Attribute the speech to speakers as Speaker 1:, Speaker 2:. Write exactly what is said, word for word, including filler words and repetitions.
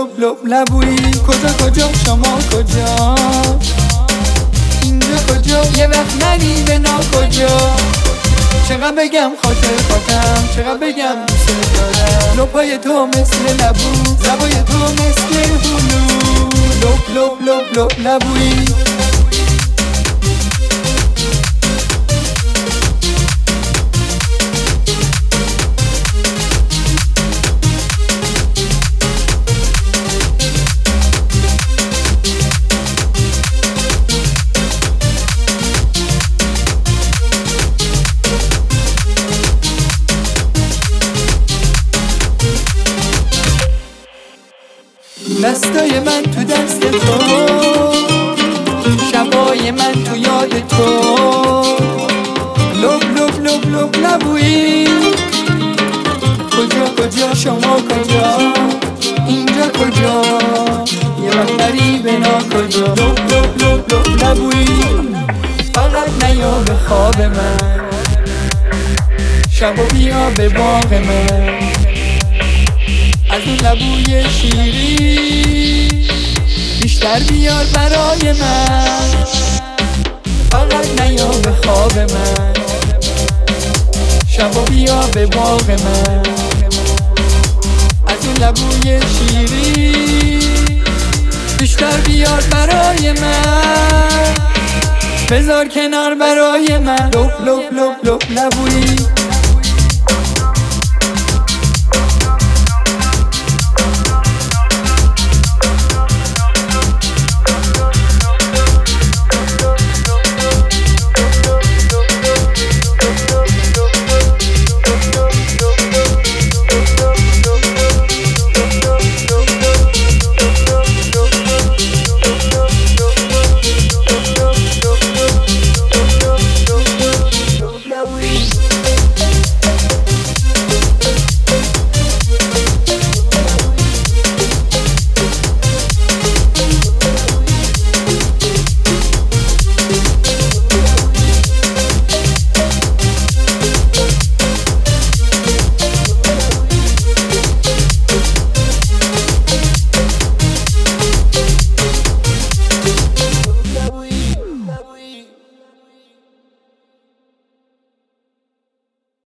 Speaker 1: لب لب لبویی. کجا کجا شما کجا، اینجا کجا، یه وقت نری به نا کجا. چقدر بگم خاطر خاطرم، چقدر بگم دوست دارم. لبای تو مثل لبو، لبای تو مثل هلو. لب لب لب لب لبویی. دستای من تو دست تو، شبای من تو یاد تو. لب لب لب لب لبویی. کجا کجا شما کجا، اینجا کجا، یه وقت نری به نا کجا. لب لب لب لب لبویی. فقط نیا به خواب من، شبا بیا به باغ من. از اون لبوی شیری بیشتر بیار برای من. فقط نیا به خواب من، شبا بیا به باغ من. از اون لبوی شیری بیشتر بیار برای من. بذار کنار برای من. لب لب لب لب لبویی.